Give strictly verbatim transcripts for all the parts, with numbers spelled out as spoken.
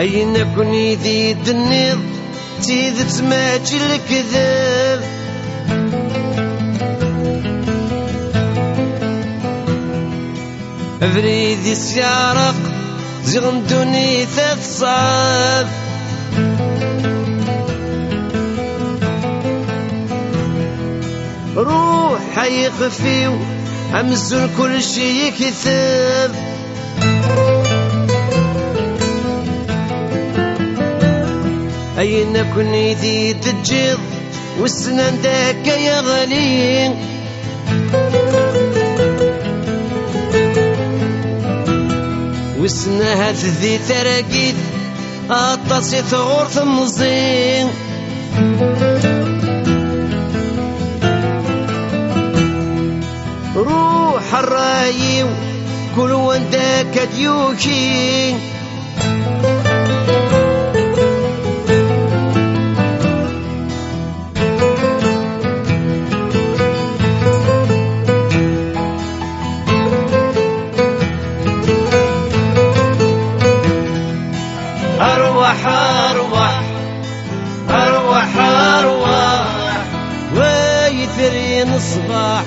أين كوني ذي النيض تيذ تماجي الكذب أبريدي سيارق زغندوني ثلاث صاف روح يخفيو همزون كل شي يكذب أين كوني ذي تجيض والسنان ذاك يا غالي والسنة ذي تراقيد أطاسي ثغور ثمزين روح الرايو كل وان ذاك ديوكي أروح أروح أروح أروح ويثرين الصباح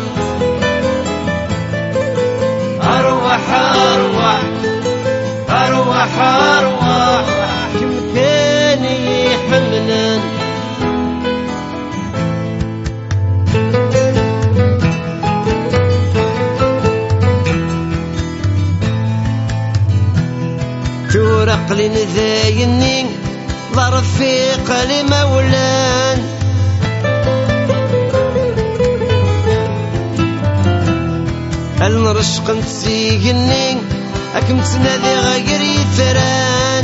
أروح أروح أروح أروح كم كان يحملن تورق لنذايني ظرف في قلي مولان المرشق نتسيقني أكم تنادي غير يثران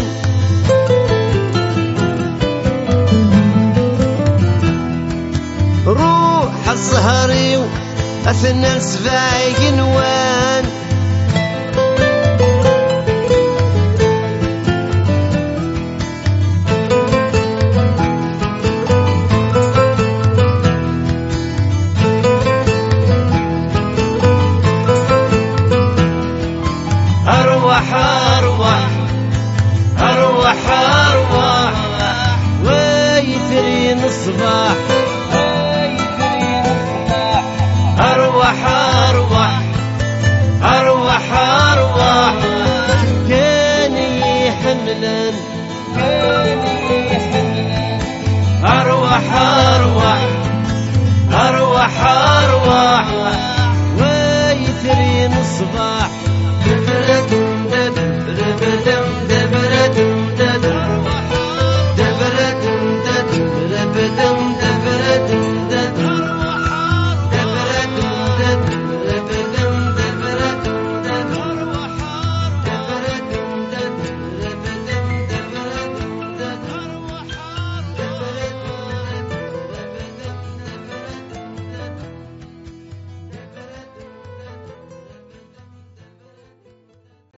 روح الزهري أثنى سبايق نوان أروح أروح أروح أروح ويثرين الصباح